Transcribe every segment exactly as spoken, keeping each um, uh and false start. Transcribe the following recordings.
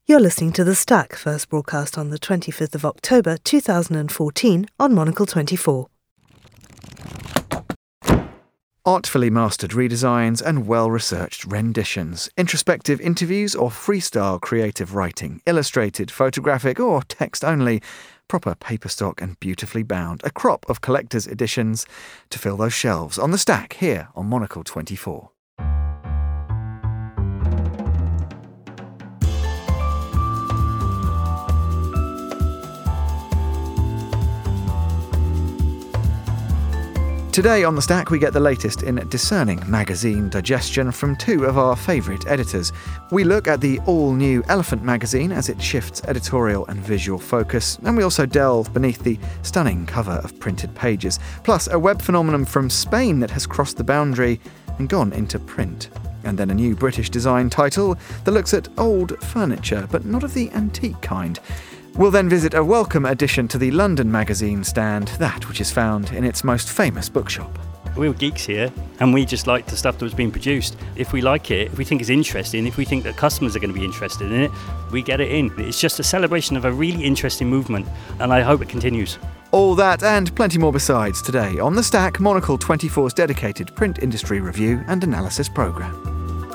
You're listening to The Stack, first broadcast on the twenty-fifth of October two thousand fourteen on Monocle twenty-four. Artfully mastered redesigns and well-researched renditions, introspective interviews or freestyle creative writing, illustrated, photographic or text-only, proper paper stock and beautifully bound, a crop of collector's editions to fill those shelves on The Stack here on Monocle twenty-four. Today on The Stack we get the latest in discerning magazine digestion from two of our favourite editors. We look at the all-new Elephant magazine as it shifts editorial and visual focus, and we also delve beneath the stunning cover of Printed Pages, plus a web phenomenon from Spain that has crossed the boundary and gone into print. And then a new British design title that looks at old furniture, but not of the antique kind. We'll then visit a welcome addition to the London magazine stand, that which is found in its most famous bookshop. We're geeks here, and we just like the stuff that was being produced. If we like it, if we think it's interesting, if we think that customers are going to be interested in it, we get it in. It's just a celebration of a really interesting movement, and I hope it continues. All that and plenty more besides today on The Stack, Monocle twenty-four's dedicated print industry review and analysis programme.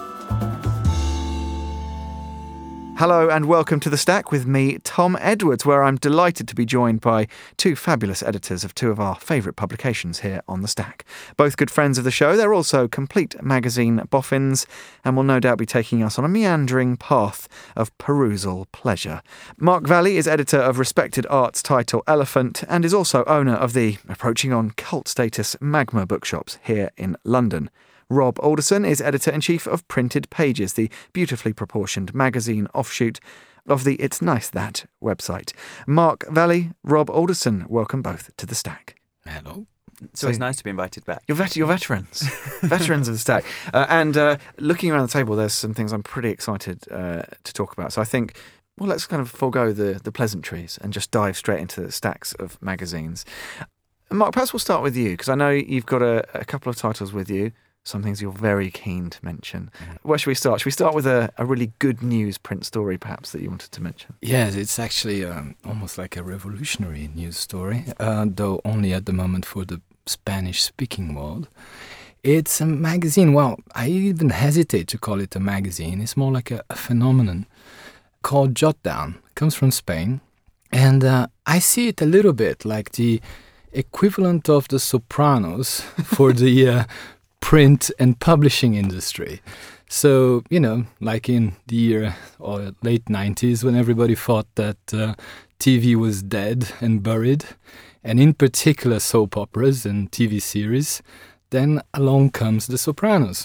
Hello and welcome to The Stack with me, Tom Edwards, where I'm delighted to be joined by two fabulous editors of two of our favourite publications here on The Stack. Both good friends of the show, they're also complete magazine boffins and will no doubt be taking us on a meandering path of perusal pleasure. Mark Valley is editor of respected arts title Elephant and is also owner of the, approaching on cult status, Magma bookshops here in London. Rob Alderson is editor-in-chief of Printed Pages, the beautifully proportioned magazine offshoot of the It's Nice That website. Mark Valley, Rob Alderson, welcome both to The Stack. Hello. So it's nice to be invited back. You're, vet- you're veterans. veterans of The Stack. Uh, and uh, looking around the table, there's some things I'm pretty excited uh, to talk about. So I think, well, let's kind of forego the, the pleasantries and just dive straight into the stacks of magazines. Mark, perhaps we'll start with you, because I know you've got a, a couple of titles with you. Some things you're very keen to mention. Where should we start? Should we start with a, a really good news print story, perhaps, that you wanted to mention? Yes, it's actually um, almost like a revolutionary news story, uh, though only at the moment for the Spanish-speaking world. It's a magazine, well, I even hesitate to call it a magazine. It's more like a, a phenomenon called Jot Down. It comes from Spain, and uh, I see it a little bit like the equivalent of The Sopranos for the... Uh, print and publishing industry. So, you know, like in the year or late nineties when everybody thought that uh, T V was dead and buried, and in particular soap operas and T V series, then along comes The Sopranos.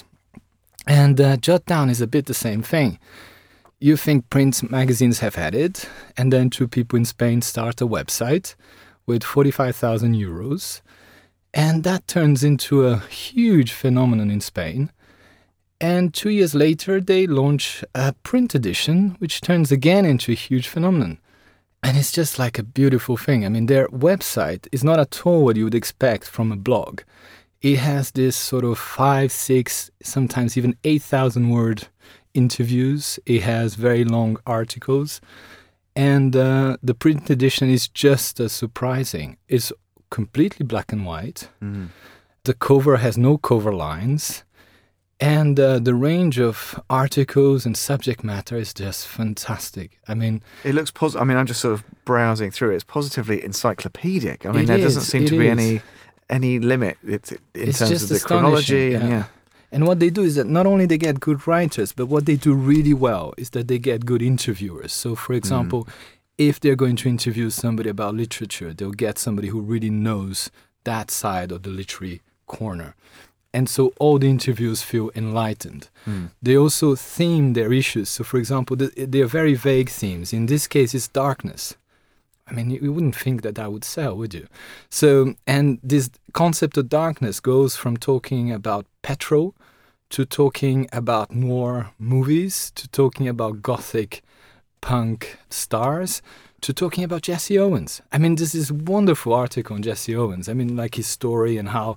And uh, Jot Down is a bit the same thing. You think print magazines have had it, and then two people in Spain start a website with forty-five thousand euros, and that turns into a huge phenomenon in Spain. And two years later, they launch a print edition, which turns again into a huge phenomenon. And it's just like a beautiful thing. I mean, their website is not at all what you would expect from a blog. It has this sort of five, six, sometimes even eight thousand word interviews. It has very long articles. And uh, the print edition is just as surprising. It's completely black and white. Mm. The cover has no cover lines, and uh, the range of articles and subject matter is just fantastic. I mean, it looks positive. I mean, I'm just sort of browsing through it. It's positively encyclopedic. I mean, there is, doesn't seem to be is. any any limit it's, in it's terms just of the chronology. Yeah. And, yeah. and what they do is that not only they get good writers, but what they do really well is that they get good interviewers. So, for example, mm. if they're going to interview somebody about literature, they'll get somebody who really knows that side of the literary corner. And so all the interviews feel enlightened. Mm. They also theme their issues. So, for example, they're very vague themes. In this case, it's darkness. I mean, you wouldn't think that that would sell, would you? So, and this concept of darkness goes from talking about petrol to talking about noir movies to talking about gothic punk stars to talking about Jesse Owens. I mean, this is a wonderful article on Jesse Owens. I mean, like his story and how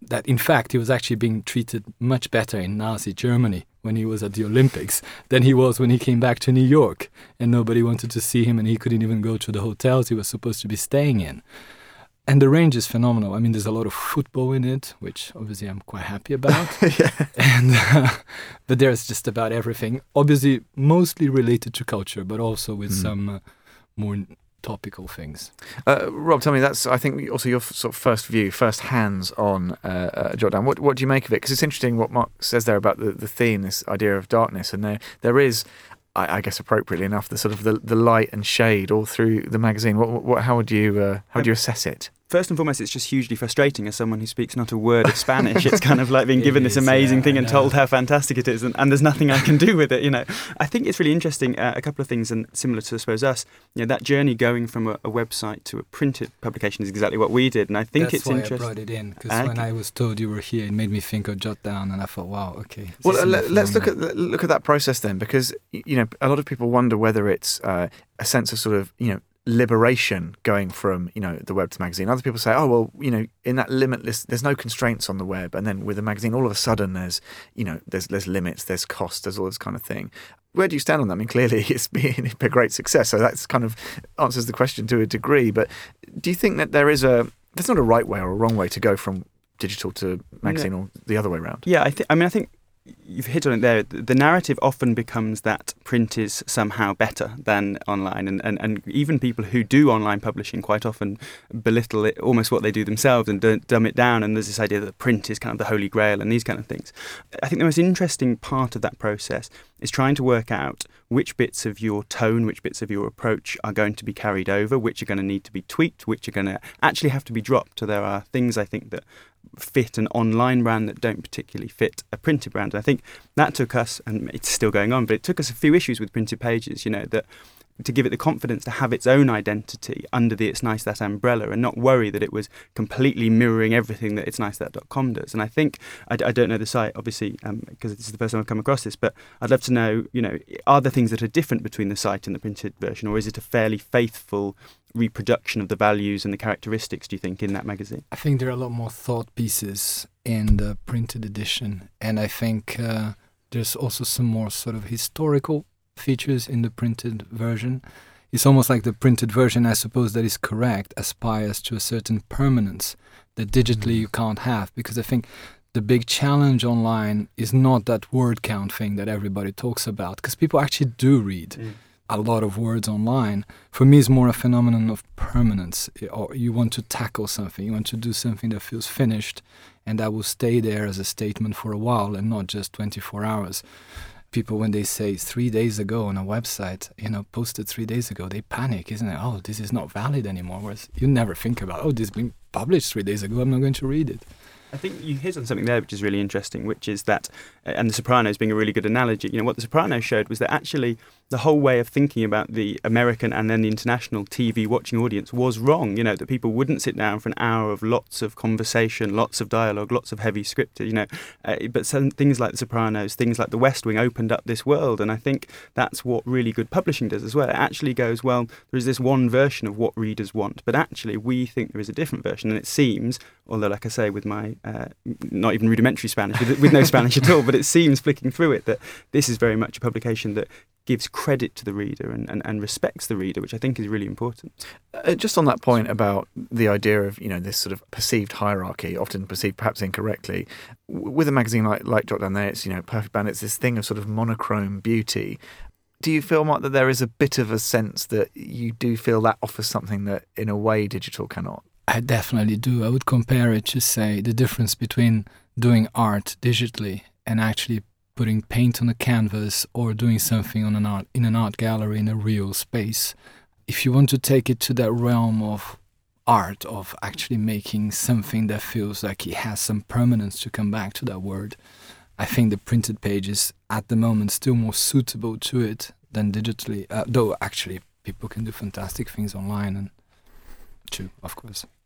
that in fact he was actually being treated much better in Nazi Germany when he was at the Olympics than he was when he came back to New York, and nobody wanted to see him and he couldn't even go to the hotels he was supposed to be staying in. And the range is phenomenal. I mean, there's a lot of football in it, which obviously I'm quite happy about. yeah. And uh, but there's just about everything. Obviously, mostly related to culture, but also with mm. some uh, more topical things. Uh, Rob, tell me, that's I think also your f- sort of first view, first hands on uh, uh, Jotdown. What what do you make of it? Because it's interesting what Mark says there about the, the theme, this idea of darkness, and there there is, I, I guess appropriately enough, the sort of the, the light and shade all through the magazine. What what how would you uh, how would you assess it? First and foremost, it's just hugely frustrating as someone who speaks not a word of Spanish. It's kind of like being given this amazing yeah, thing and told how fantastic it is, and, and there's nothing I can do with it. You know, I think it's really interesting. Uh, a couple of things, and similar to I suppose us, you know, that journey going from a, a website to a printed publication is exactly what we did, and I think That's it's why interesting. I brought it in because okay. when I was told you were here, it made me think of Jotdown, and I thought, wow, okay. Well, uh, let, let's look at look at that process then, because you know a lot of people wonder whether it's uh, a sense of sort of you know. liberation going from you know the web to magazine. Other people say, oh well, you know, in that limitless, there's no constraints on the web, and then with a magazine, all of a sudden there's you know there's there's limits, there's cost, there's all this kind of thing. Where do you stand on that? I mean, clearly it's been a great success, so that's kind of answers the question to a degree. But do you think that there is a there's not a right way or a wrong way to go from digital to magazine, no. or the other way around? Yeah, I think. I mean, I think. You've hit on it there. The narrative often becomes that print is somehow better than online, and, and, and even people who do online publishing quite often belittle it, almost what they do themselves, and don't dumb it down, and there's this idea that print is kind of the holy grail and these kind of things. I think the most interesting part of that process is trying to work out which bits of your tone, which bits of your approach are going to be carried over, which are going to need to be tweaked, which are going to actually have to be dropped. So there are things I think that fit an online brand that don't particularly fit a printed brand. And I think that took us, and it's still going on, but it took us a few issues with printed pages, you know, that to give it the confidence to have its own identity under the It's Nice That umbrella and not worry that it was completely mirroring everything that it's nice that dot com does. And I think, I, I don't know the site, obviously, um, because this is the first time I've come across this, but I'd love to know, you know, are there things that are different between the site and the printed version, or is it a fairly faithful reproduction of the values and the characteristics, do you think, in that magazine? I think there are a lot more thought pieces in the printed edition, and I think uh, there's also some more sort of historical features in the printed version. It's almost like the printed version, I suppose, that is correct, aspires to a certain permanence that digitally you can't have, because I think the big challenge online is not that word count thing that everybody talks about, because people actually do read mm. a lot of words online. For me, it's more a phenomenon of permanence. Or you want to tackle something, you want to do something that feels finished, and that will stay there as a statement for a while and not just twenty-four hours. People, when they say three days ago on a website, you know, posted three days ago, they panic, isn't it? Oh, this is not valid anymore. Whereas you never think about, oh, this has been published three days ago, I'm not going to read it. I think you hit on something there which is really interesting, which is that, and The Sopranos being a really good analogy, you know, what The Sopranos showed was that actually the whole way of thinking about the American and then the international T V watching audience was wrong, you know, that people wouldn't sit down for an hour of lots of conversation, lots of dialogue, lots of heavy scripted, you know, uh, but some things like The Sopranos, things like The West Wing opened up this world, and I think that's what really good publishing does as well. It actually goes, well, there is this one version of what readers want, but actually we think there is a different version, and it seems, although like I say, with my uh, not even rudimentary Spanish, with, with no Spanish at all, but it seems flicking through it that this is very much a publication that gives credit to the reader and, and, and respects the reader, which I think is really important. Uh, just on that point about the idea of, you know, this sort of perceived hierarchy, often perceived perhaps incorrectly, w- with a magazine like, like Jotdown there, it's, you know, Perfect Band, it's this thing of sort of monochrome beauty. Do you feel, Mark, that there is a bit of a sense that you do feel that offers something that, in a way, digital cannot? I definitely do. I would compare it to, say, the difference between doing art digitally and actually putting paint on a canvas or doing something on an art in an art gallery in a real space. If you want to take it to that realm of art, of actually making something that feels like it has some permanence, to come back to that word, I think the printed page is at the moment still more suitable to it than digitally, uh, though actually people can do fantastic things online and too, of course.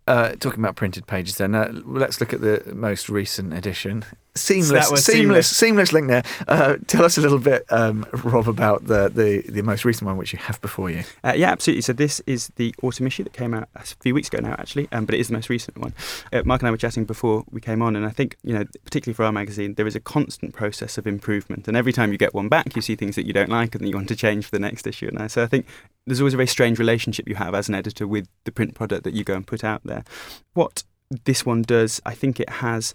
Uh, talking about printed pages then, uh, let's look at the most recent edition. Seamless, That was seamless, seamless. seamless link there. Uh, tell us a little bit, um, Rob, about the, the, the most recent one which you have before you. Uh, yeah, absolutely. So this is the autumn issue that came out a few weeks ago now, actually, um, but it is the most recent one. Uh, Mark and I were chatting before we came on, and I think, you know, particularly for our magazine, there is a constant process of improvement, and every time you get one back, you see things that you don't like and that you want to change for the next issue. And so I think there's always a very strange relationship you have as an editor with the print product that you go and put out there. What this one does, I think it has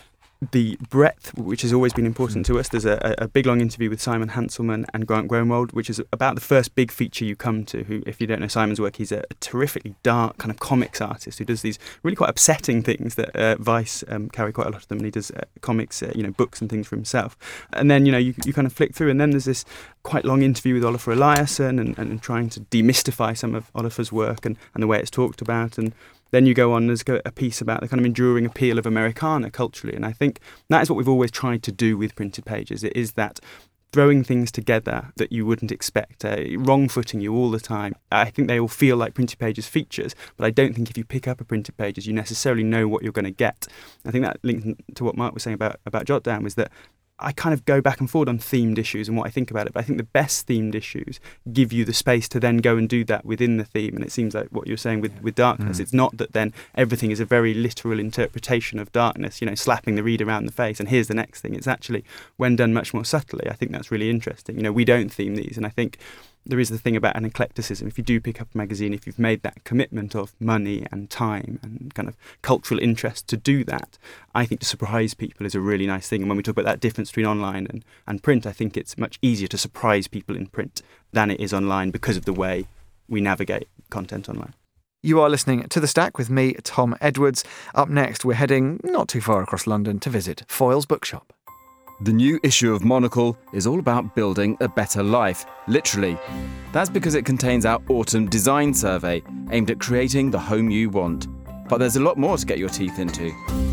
the breadth, which has always been important to us. There's a, a big long interview with Simon Hanselman and Grant Gromwald, which is about the first big feature you come to. Who, if you don't know Simon's work, he's a, a terrifically dark kind of comics artist who does these really quite upsetting things that uh, Vice um, carry quite a lot of them, and he does uh, comics, uh, you know, books and things for himself. And then, you know, you, you kind of flick through, and then there's this quite long interview with Olafur Eliasson and, and trying to demystify some of Olafur's work and, and the way it's talked about. And then you go on, there's a piece about the kind of enduring appeal of Americana culturally. And I think that is what we've always tried to do with printed pages. It is that throwing things together that you wouldn't expect, uh, wrong-footing you all the time. I think they all feel like printed pages features, but I don't think if you pick up a printed pages, you necessarily know what you're going to get. I think that links to what Mark was saying about, about Jotdown, was that I kind of go back and forward on themed issues and what I think about it, but I think the best themed issues give you the space to then go and do that within the theme. And it seems like what you're saying with, with darkness, mm. it's not that then everything is a very literal interpretation of darkness, you know, slapping the reader around the face and here's the next thing. It's actually, when done much more subtly, I think that's really interesting. You know, we don't theme these, and I think there is the thing about an eclecticism. If you do pick up a magazine, if you've made that commitment of money and time and kind of cultural interest to do that, I think to surprise people is a really nice thing. And when we talk about that difference between online and, and print, I think it's much easier to surprise people in print than it is online because of the way we navigate content online. You are listening to The Stack with me, Tom Edwards. Up next, we're heading not too far across London to visit Foyles Bookshop. The new issue of Monocle is all about building a better life, literally. That's because it contains our autumn design survey, aimed at creating the home you want. But there's a lot more to get your teeth into.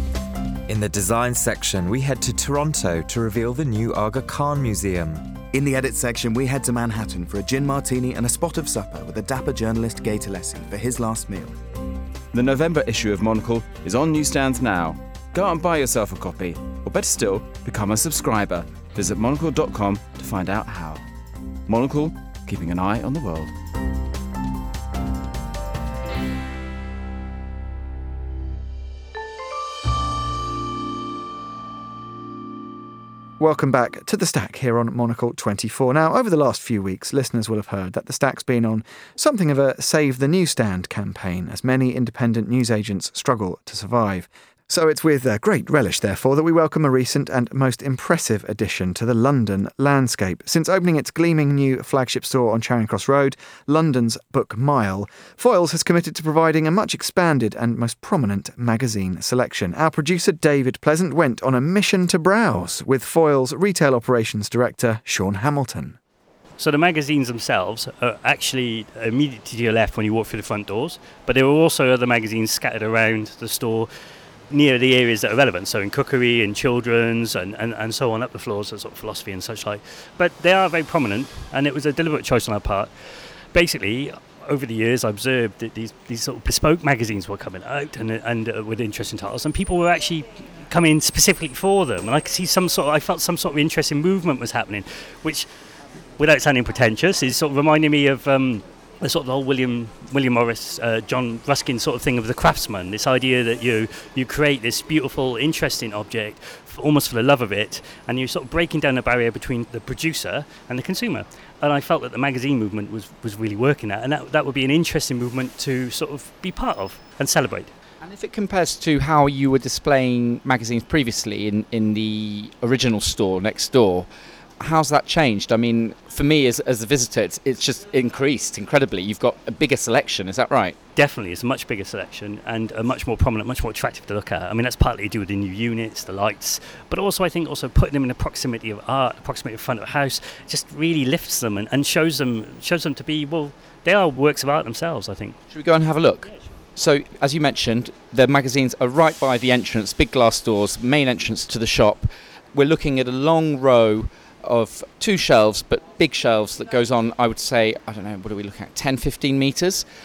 In the design section, we head to Toronto to reveal the new Aga Khan Museum. In the edit section, we head to Manhattan for a gin martini and a spot of supper with a dapper journalist Gay Talesi for his last meal. The November issue of Monocle is on newsstands now. Go out and buy yourself a copy, or better still, become a subscriber. Visit monocle dot com to find out how. Monocle, keeping an eye on the world. Welcome back to The Stack here on Monocle twenty-four. Now, over the last few weeks, listeners will have heard that The Stack's been on something of a Save the Newsstand campaign, as many independent newsagents struggle to survive. So it's with uh, great relish, therefore, that we welcome a recent and most impressive addition to the London landscape. Since opening its gleaming new flagship store on Charing Cross Road, London's Book Mile, Foyles has committed to providing a much expanded and most prominent magazine selection. Our producer David Pleasant went on a mission to browse with Foyles Retail Operations Director Sean Hamilton. So the magazines themselves are actually immediately to your left when you walk through the front doors, but there are also other magazines scattered around the store near the areas that are relevant, so in cookery and children's and, and, and so on up the floors, so sort of philosophy and such like. But they are very prominent, and it was a deliberate choice on our part. Basically, over the years, I observed that these, these sort of bespoke magazines were coming out and, and uh, with interesting titles, and people were actually coming specifically for them. And I could see some sort of, I felt some sort of interesting movement was happening, which, without sounding pretentious, is sort of reminding me of Um, the sort of the whole William William Morris, uh, John Ruskin sort of thing of the craftsman. This idea that you you create this beautiful, interesting object, for, almost for the love of it, and you're sort of breaking down the barrier between the producer and the consumer. And I felt that the magazine movement was, was really working that, and that that would be an interesting movement to sort of be part of and celebrate. And if it compares to how you were displaying magazines previously in, in the original store next door, how's that changed? I mean, for me as as a visitor, it's, it's just increased incredibly. You've got a bigger selection, is that right? Definitely, it's a much bigger selection and a much more prominent, much more attractive to look at. I mean, that's partly to do with the new units, the lights, but also I think also putting them in the proximity of art, the proximity of front of the house, just really lifts them and, and shows them shows them to be, well, they are works of art themselves, I think. Should we go and have a look? So, as you mentioned, the magazines are right by the entrance, big glass doors, main entrance to the shop. We're looking at a long row of two shelves, but big shelves that goes on, I would say, I don't know, what are we looking at, ten, fifteen metres?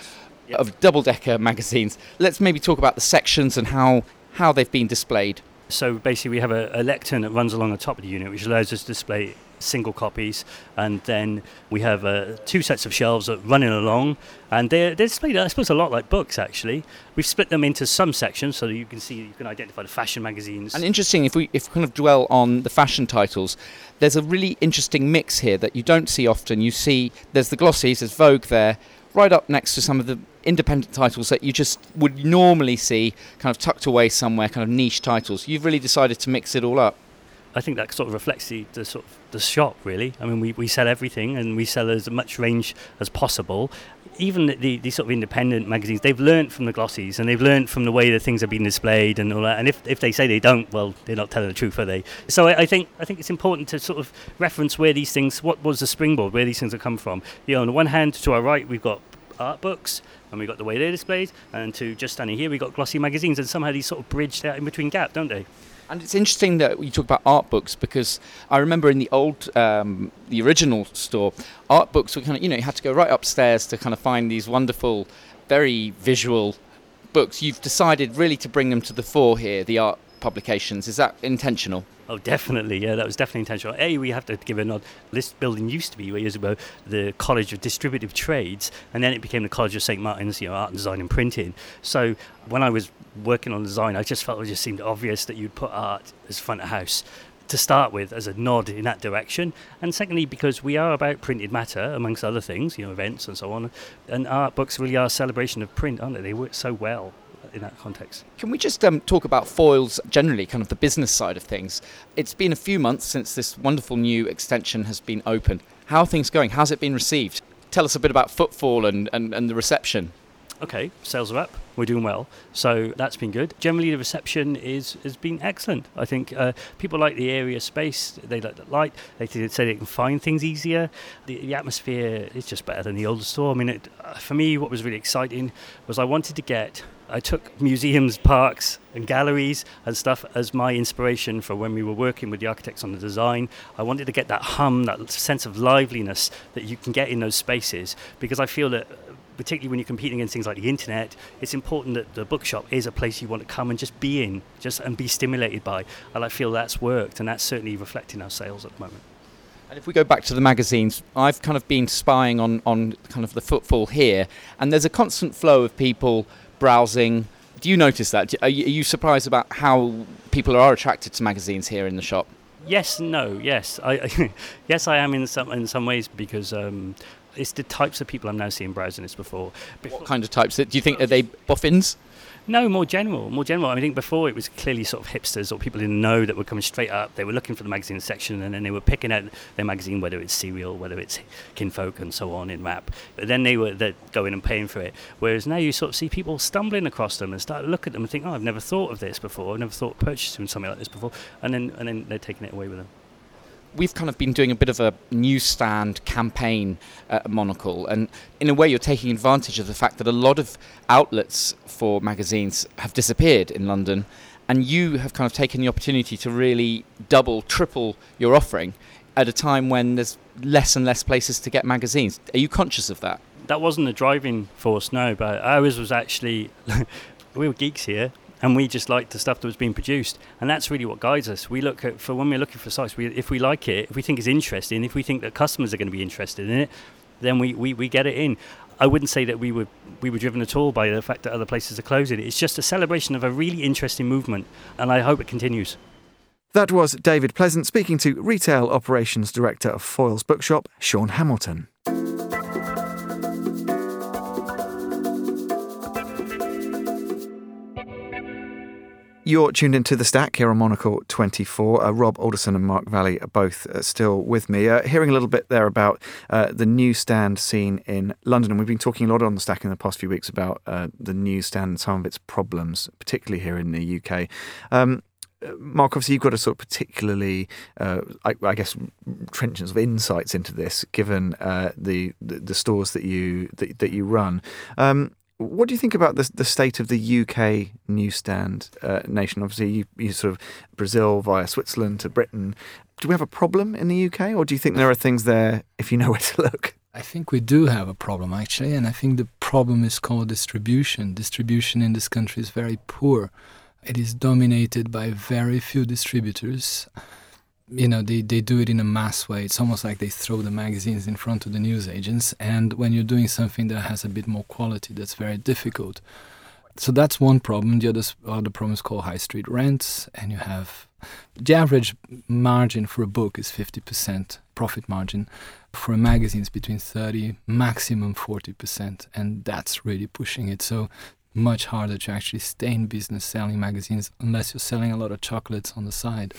yep. of double-decker magazines. Let's maybe talk about the sections and how, how they've been displayed. So basically we have a, a lectern that runs along the top of the unit, which allows us to display single copies, and then we have uh, two sets of shelves that running along, and they're, they're displayed, I suppose, a lot like books actually. We've split them into some sections so that you can see, you can identify the fashion magazines. And interesting, if we if we kind of dwell on the fashion titles, there's a really interesting mix here that you don't see often. You see there's the glossies, there's Vogue there, right up next to some of the independent titles that you just would normally see kind of tucked away somewhere, kind of niche titles. You've really decided to mix it all up. I think that sort of reflects the, the sort of the shop, really. I mean, we, we sell everything, and we sell as much range as possible. Even the, the sort of independent magazines, they've learnt from the glossies, and they've learnt from the way that things are being displayed and all that. And if, if they say they don't, well, they're not telling the truth, are they? So I, I think I think it's important to sort of reference where these things, what was the springboard, where these things have come from. You know, on the one hand, to our right, we've got art books, and we've got the way they're displayed, and to just standing here, we've got glossy magazines, and somehow these sort of bridge that in between gap, don't they? And it's interesting that you talk about art books, because I remember in the old, um, the original store, art books were kind of, you know, you had to go right upstairs to kind of find these wonderful, very visual books. You've decided really to bring them to the fore here, the art publications. Is that intentional? Oh, definitely. Yeah, that was definitely intentional. A, we have to give a nod. This building used to be, years ago, the College of Distributive Trades, and then it became the College of Saint Martin's, you know, art and design and printing. So when I was working on design, I just felt it just seemed obvious that you'd put art as front of house to start with, as a nod in that direction. And secondly, because we are about printed matter, amongst other things, you know, events and so on. And art books really are a celebration of print, aren't they? They work so well in that context. Can we just um, talk about foils generally, kind of the business side of things? It's been a few months since this wonderful new extension has been opened. How are things going? How's it been received? Tell us a bit about footfall and, and, and the reception. Okay, sales are up. We're doing well. So that's been good. Generally, the reception is has been excellent. I think uh, people like the area space. They like the light. They say they can find things easier. The, the atmosphere is just better than the older store. I mean, it, uh, for me, what was really exciting was I wanted to get... I took museums, parks and galleries and stuff as my inspiration for when we were working with the architects on the design. I wanted to get that hum, that sense of liveliness that you can get in those spaces, because I feel that particularly when you're competing against things like the internet, it's important that the bookshop is a place you want to come and just be in, just and be stimulated by. And I feel that's worked, and that's certainly reflecting our sales at the moment. And if we go back to the magazines, I've kind of been spying on, on kind of the footfall here, and there's a constant flow of people browsing. Do you notice that? Are you, are you surprised about how people are attracted to magazines here in the shop? Yes, no, yes. I, I yes, I am in some in some ways, because um, it's the types of people I'm now seeing browsing this before. before. What kind of types? Do you think, are they boffins? No, more general, more general. I think before it was clearly sort of hipsters or people in the know that were coming straight up. They were looking for the magazine section, and then they were picking out their magazine, whether it's Serial, whether it's Kinfolk and so on in Map. But then they were going and paying for it. Whereas now you sort of see people stumbling across them and start to look at them and think, oh, I've never thought of this before. I've never thought of purchasing something like this before. And then and then they're taking it away with them. We've kind of been doing a bit of a newsstand campaign at Monocle, and in a way you're taking advantage of the fact that a lot of outlets for magazines have disappeared in London, and you have kind of taken the opportunity to really double, triple your offering at a time when there's less and less places to get magazines. Are you conscious of that? That wasn't a driving force, no, but ours was actually, we were geeks here. And we just liked the stuff that was being produced. And that's really what guides us. We look at, for when we're looking for sites, we, if we like it, if we think it's interesting, if we think that customers are going to be interested in it, then we, we, we get it in. I wouldn't say that we were, we were driven at all by the fact that other places are closing. It's just a celebration of a really interesting movement, and I hope it continues. That was David Pleasant speaking to Retail Operations Director of Foyles Bookshop, Sean Hamilton. You're tuned into The Stack here on Monocle twenty-four. Uh, Rob Alderson and Mark Valley are both uh, still with me. Uh, hearing a little bit there about uh, the newsstand scene in London. And we've been talking a lot on The Stack in the past few weeks about uh, the newsstand and some of its problems, particularly here in the U K. Um, Mark, obviously you've got a sort of particularly, uh, I, I guess, trenchant of insights into this, given uh, the, the the stores that you that, that you run. Um, What do you think about the, the state of the U K newsstand uh, nation? Obviously, you, you sort of Brazil via Switzerland to Britain. Do we have a problem in the U K, or do you think there are things there if you know where to look? I think we do have a problem, actually, and I think the problem is called distribution. Distribution in this country is very poor. It is dominated by very few distributors. You know, they, they do it in a mass way. It's almost like they throw the magazines in front of the newsagents, and when you're doing something that has a bit more quality, that's very difficult. So that's one problem. The other, other problem is called high street rents, and you have the average margin for a book is fifty percent profit margin. For a magazine, it's between thirty, maximum forty percent, and that's really pushing it. So much harder to actually stay in business selling magazines unless you're selling a lot of chocolates on the side.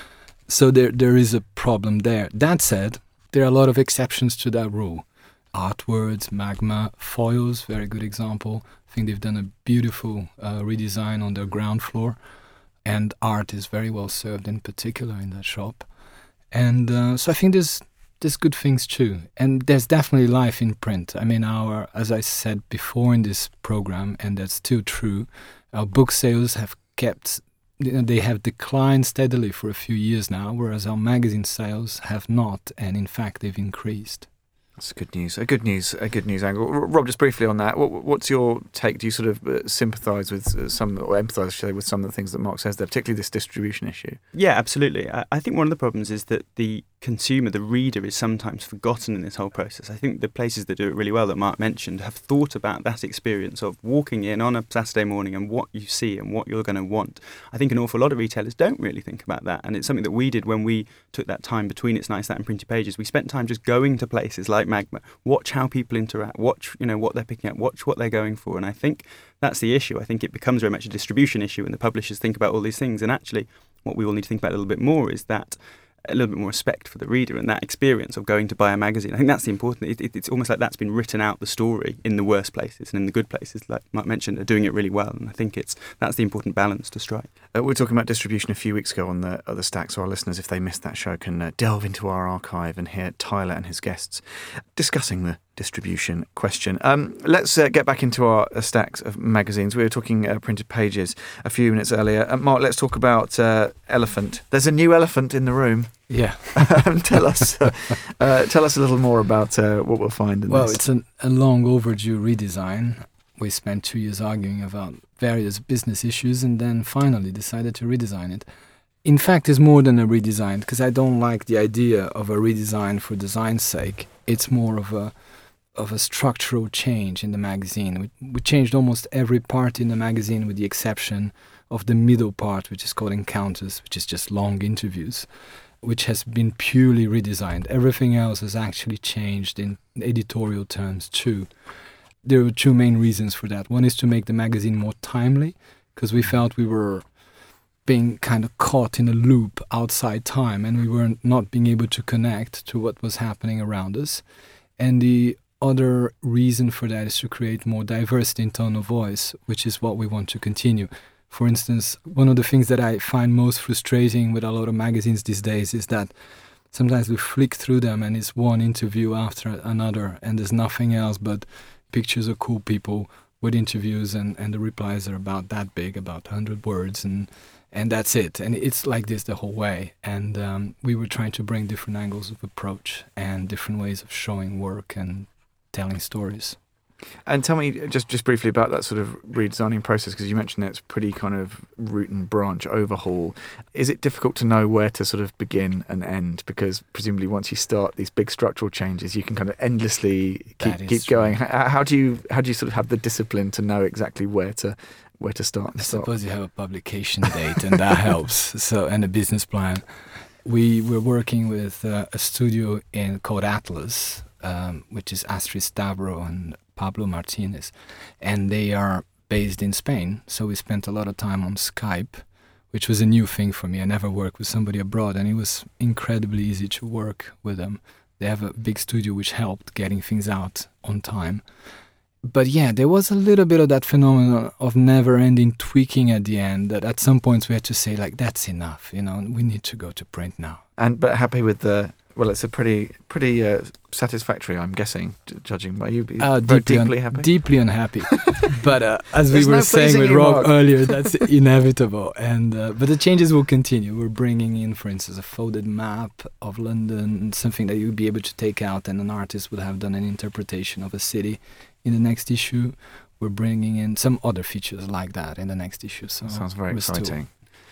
So there there is a problem there. That said, there are a lot of exceptions to that rule. Artwords, Magma, Foils, very good example. I think they've done a beautiful uh, redesign on their ground floor, and art is very well served in particular in that shop. And uh, so I think there's there's good things too. And there's definitely life in print. I mean, our, as I said before in this program, and that's still true, our book sales have kept, you know, they have declined steadily for a few years now, whereas our magazine sales have not, and in fact they've increased. That's good news. A good news. A good news angle. Rob, just briefly on that. What, what's your take? Do you sort of uh, sympathise with uh, some, or empathise, I should say, with some of the things that Mark says there, particularly this distribution issue? Yeah, absolutely. I, I think one of the problems is that the consumer, the reader, is sometimes forgotten in this whole process. I think the places that do it really well that Mark mentioned have thought about that experience of walking in on a Saturday morning and what you see and what you're going to want. I think an awful lot of retailers don't really think about that, and it's something that we did when we took that time between It's Nice That and Printed Pages. We spent time just going to places like Magma, watch how people interact, watch, you know, what they're picking up, watch what they're going for, and I think that's the issue. I think it becomes very much a distribution issue, and the publishers think about all these things, and actually what we all need to think about a little bit more is that a little bit more respect for the reader and that experience of going to buy a magazine. I think that's the important. It, it, it's almost like that's been written out, the story, in the worst places, and in the good places, like Mark mentioned, are doing it really well. And I think it's that's the important balance to strike. Uh, we were talking about distribution a few weeks ago on the other Stack, so our listeners, if they missed that show, can uh, delve into our archive and hear Tyler and his guests discussing the distribution question. Um, let's uh, get back into our uh, stacks of magazines. We were talking uh, Printed Pages a few minutes earlier. Uh, Mark, let's talk about uh, Elephant. There's a new elephant in the room. Yeah. tell us uh, uh, tell us a little more about uh, what we'll find in well, this. Well, it's an, a long overdue redesign. We spent two years arguing about various business issues and then finally decided to redesign it. In fact, it's more than a redesign, because I don't like the idea of a redesign for design's sake. It's more of a of a structural change in the magazine. We, we changed almost every part in the magazine with the exception of the middle part, which is called Encounters, which is just long interviews, which has been purely redesigned. Everything else has actually changed in editorial terms too. There were two main reasons for that. One is to make the magazine more timely, because we felt we were being kind of caught in a loop outside time and we were not being able to connect to what was happening around us. And the other reason for that is to create more diversity in tone of voice, which is what we want to continue. For instance, one of the things that I find most frustrating with a lot of magazines these days is that sometimes we flick through them and it's one interview after another and there's nothing else but pictures of cool people with interviews, and, and the replies are about that big, about one hundred words, and and that's it. And it's like this the whole way. And um, we were trying to bring different angles of approach and different ways of showing work and telling stories. And tell me just, just briefly about that sort of redesigning process, because you mentioned that it's pretty kind of root and branch overhaul. Is it difficult to know where to sort of begin and end? Because presumably once you start these big structural changes, you can kind of endlessly keep keep going. How, how do you how do you sort of have the discipline to know exactly where to where to start? And I stop? suppose you have a publication date, and that helps. So and a business plan. We were working with uh, a studio in called Atlas, um, which is Astrid Stavro and Pablo Martinez, and they are based in Spain. So we spent a lot of time on Skype, which was a new thing for me. I never worked with somebody abroad, and it was incredibly easy to work with them. They have a big studio which helped getting things out on time. But yeah, there was a little bit of that phenomenon of never-ending tweaking at the end, that at some points we had to say, like, that's enough, you know, we need to go to print now. And but happy with the Well, it's a pretty pretty uh, satisfactory, I'm guessing, j- judging by you. Uh, very deeply, deeply un- happy. Deeply unhappy. But uh, as we There's were no saying pleasing with you, Rob Mark. earlier, that's inevitable. And uh, but the changes will continue. We're bringing in, for instance, a folded map of London, something that you'd be able to take out, and an artist would have done an interpretation of a city in the next issue. We're bringing in some other features like that in the next issue. So Sounds very we're still- exciting.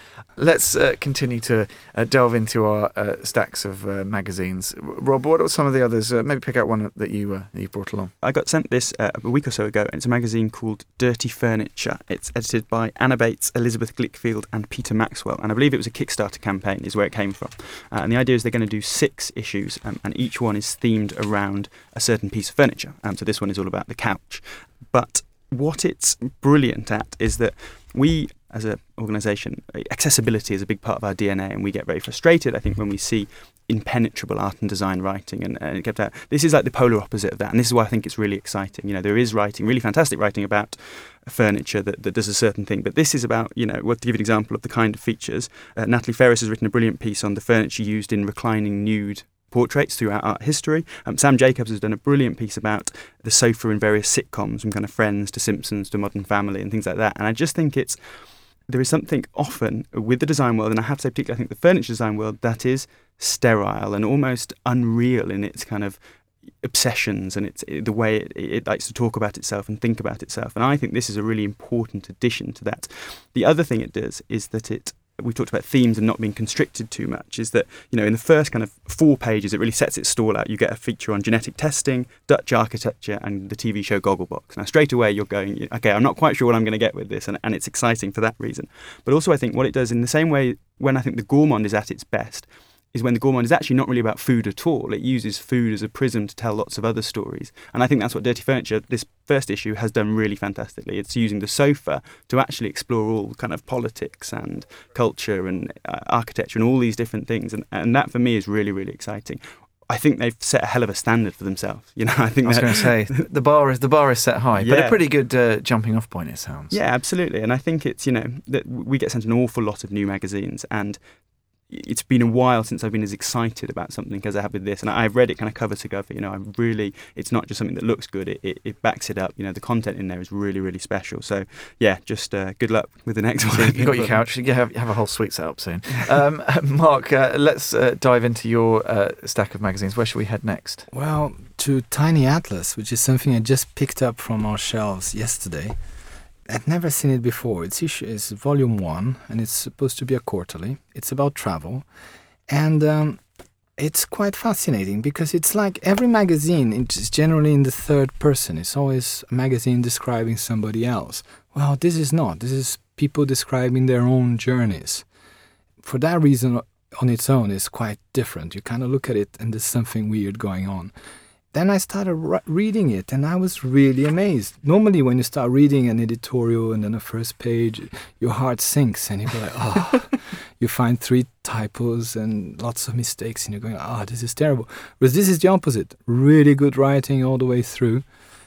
Let's uh, continue to uh, delve into our uh, stacks of uh, magazines. Rob, what are some of the others? Uh, maybe pick out one that you uh, that you brought along. I got sent this uh, a week or so ago, and it's a magazine called Dirty Furniture. It's edited by Anna Bates, Elizabeth Glickfield, and Peter Maxwell, and I believe it was a Kickstarter campaign is where it came from. Uh, and the idea is they're going to do six issues, um, and each one is themed around a certain piece of furniture. Um, so this one is all about the couch. But what it's brilliant at is that we, as an organisation, accessibility is a big part of our D N A, and we get very frustrated, I think, when we see impenetrable art and design writing, and, and it kept out. This is like the polar opposite of that, and this is why I think it's really exciting. You know, there is writing, really fantastic writing about furniture that, that does a certain thing, but this is about, you know, well, to give you an example of the kind of features, uh, Natalie Ferris has written a brilliant piece on the furniture used in reclining nude portraits throughout art history. Um, Sam Jacobs has done a brilliant piece about the sofa in various sitcoms, from kind of Friends to Simpsons to Modern Family and things like that. And I just think it's there is something often with the design world, and I have to say particularly I think the furniture design world, that is sterile and almost unreal in its kind of obsessions and it's the way it, it likes to talk about itself and think about itself. And I think this is a really important addition to that. The other thing it does is that it we talked about themes and not being constricted too much, is that, you know, in the first kind of four pages, it really sets its stall out. You get a feature on genetic testing, Dutch architecture, and the T V show Gogglebox. Now, straight away, you're going, okay, I'm not quite sure what I'm going to get with this, and, and it's exciting for that reason. But also, I think what it does, in the same way when I think the gourmand is at its best, is when the gourmand is actually not really about food at all. It uses food as a prism to tell lots of other stories. And I think that's what Dirty Furniture, this first issue, has done really fantastically. It's using the sofa to actually explore all kind of politics and culture and uh, architecture and all these different things. And, and that, for me, is really, really exciting. I think they've set a hell of a standard for themselves. You know, I think I was going to say the bar is the bar is set high, yeah. but a pretty good uh, jumping off point, it sounds. Yeah, absolutely. And I think it's, you know, that we get sent an awful lot of new magazines, and it's been a while since I've been as excited about something as I have with this, and I've read it kind of cover to cover. You know, I really, it's not just something that looks good; it, it, it backs it up. You know, the content in there is really, really special. So, yeah, just uh, good luck with the next one. You've got your couch. You have, you have a whole suite set up soon. Um, Mark, uh, let's uh, dive into your uh, stack of magazines. Where should we head next? Well, to Tiny Atlas, which is something I just picked up from our shelves yesterday. I'd never seen it before. It's issue is volume one, and it's supposed to be a quarterly. It's about travel, and um, it's quite fascinating because it's like every magazine. It's generally in the third person. It's always a magazine describing somebody else. Well, this is not. This is people describing their own journeys. For that reason, on its own, it's quite different. You kind of look at it, and there's something weird going on. Then I started re- reading it, and I was really amazed. Normally, when you start reading an editorial and then a first page, your heart sinks, and you go like, oh, you find three typos and lots of mistakes, and you're going, oh, this is terrible. Whereas this is the opposite. Really good writing all the way through,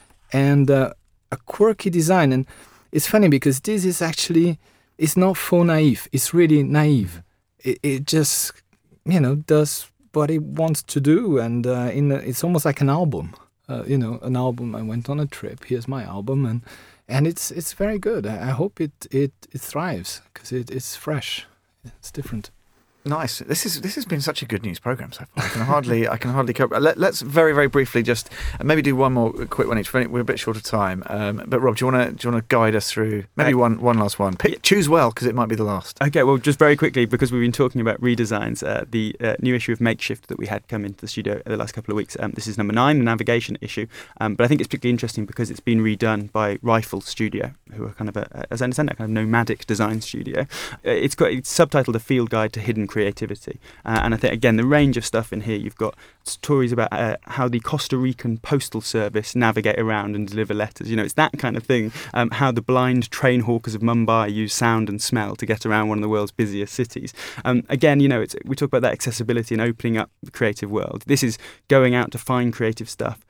and uh, a quirky design. And it's funny because this is actually, it's not faux naive. It's really naive. It, it just, you know, does what it wants to do, and uh, in a, it's almost like an album, uh, you know, an album. I went on a trip. Here's my album, and and it's it's very good. I, I hope it it, it thrives because it, it's fresh, it's different. Nice. This is this has been such a good news program so far. I can hardly I can hardly cope. Let, let's very very briefly just maybe do one more quick one each. We're a bit short of time. Um, but Rob, do you want to do you want to guide us through maybe uh, one one last one? Pick, choose well because it might be the last. Okay. Well, just very quickly, because we've been talking about redesigns. Uh, the uh, new issue of Makeshift that we had come into the studio the last couple of weeks. Um, this is number nine, the navigation issue. Um, but I think it's particularly interesting because it's been redone by Rifle Studio, who are kind of a, as I understand, a kind of nomadic design studio. Uh, it's got it's subtitled "A Field Guide to Hidden Creativity." Uh, and I think, again, the range of stuff in here, you've got stories about uh, how the Costa Rican Postal Service navigate around and deliver letters. You know, it's that kind of thing. Um, how the blind train hawkers of Mumbai use sound and smell to get around one of the world's busiest cities. Um, again, you know, it's, we talk about that accessibility and opening up the creative world. This is going out to find creative stuff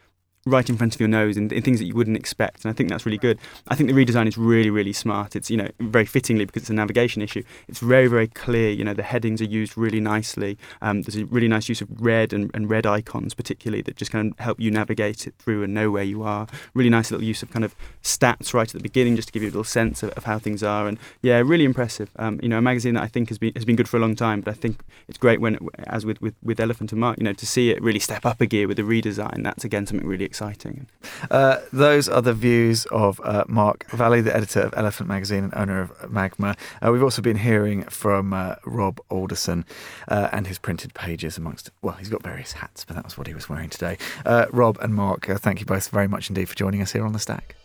right in front of your nose in, in things that you wouldn't expect, and I think that's really good. I think the redesign is really, really smart. It's, you know, very fittingly, because it's a navigation issue, it's very, very clear. You know, the headings are used really nicely. Um, there's a really nice use of red and, and red icons particularly that just kind of help you navigate it through and know where you are. Really nice little use of kind of stats right at the beginning just to give you a little sense of, of how things are, and yeah, really impressive. Um, you know, a magazine that I think has been has been good for a long time, but I think it's great when, as with, with, with Elephant and Mark, you know, to see it really step up a gear with the redesign. That's again something really exciting. Uh, those are the views of uh, Mark Valley, the editor of Elephant Magazine and owner of Magma. Uh, we've also been hearing from uh, Rob Alderson uh, and his printed pages amongst, well, he's got various hats, but that was what he was wearing today. Uh, Rob and Mark, uh, thank you both very much indeed for joining us here on The Stack.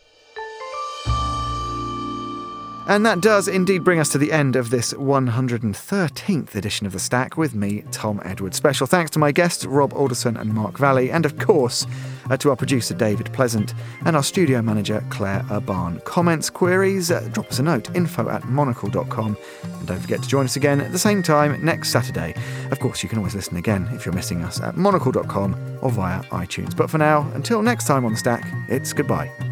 And that does indeed bring us to the end of this one hundred thirteenth edition of The Stack with me, Tom Edwards. Special thanks to my guests, Rob Alderson and Mark Valley, and of course uh, to our producer, David Pleasant, and our studio manager, Claire Urban. Comments, queries, uh, drop us a note, info at monocle dot com. And don't forget to join us again at the same time next Saturday. Of course, you can always listen again if you're missing us at monocle dot com or via iTunes. But for now, until next time on The Stack, it's goodbye.